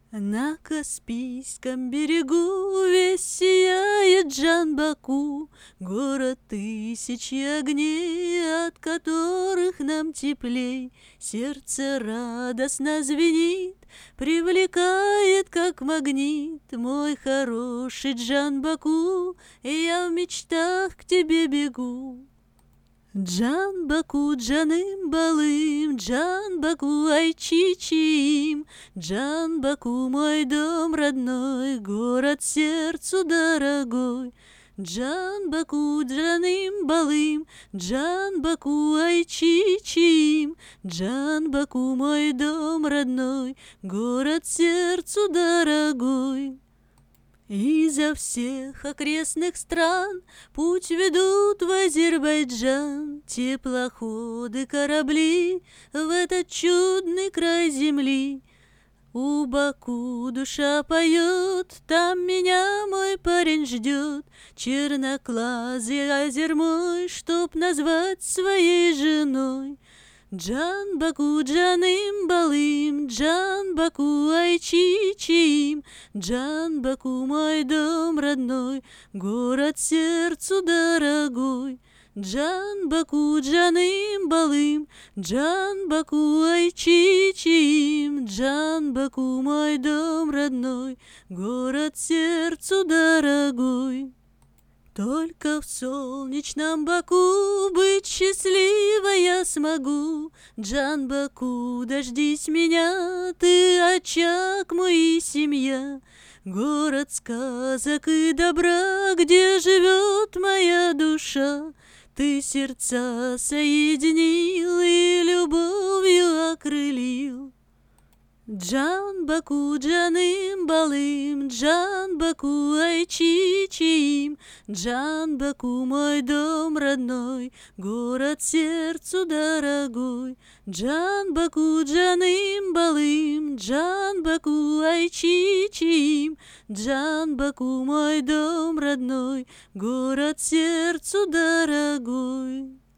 На Каспийском берегу весь сияет Джанбаку, город тысячи огней, от которых нам теплей. Сердце радостно звенит, привлекает, как магнит, мой хороший Джанбаку, и я в мечтах к тебе бегу. Джанбаку, джаным балым, Джанбаку, айчичим, Джанбаку, мой дом родной, город сердцу дорогой. Джанбаку, джаным балым, Джанбаку, айчичим, Джанбаку, мой дом родной, город сердцу дорогой. Изо всех окрестных стран путь ведут в Азербайджан теплоходы, корабли в этот чудный край земли. У Баку душа поет, там меня мой парень ждет, черноглазый азер мой, чтоб назвать своей женой. Джанбаку, джаным балым, Джанбаку, айчичим, Джанбаку, мой дом родной, город сердцу дорогой. Джанбаку, джаным балым, Джанбаку, айчичим, Джанбаку, мой дом родной, город сердцу дорогой. Только в солнечном Баку быть счастливой я смогу. Джанбаку, дождись меня, ты очаг мой и семья. Город сказок и добра, где живет моя душа. Ты сердца соединил и любовью окрылил. Джанбаку, джаным балым, Джанбаку, айчичим, Джанбаку, мой дом родной, город сердцу дорогой. Джанбаку, джаным балым, Джанбаку, айчичим, Джанбаку, мой дом родной, город сердцу дорогой.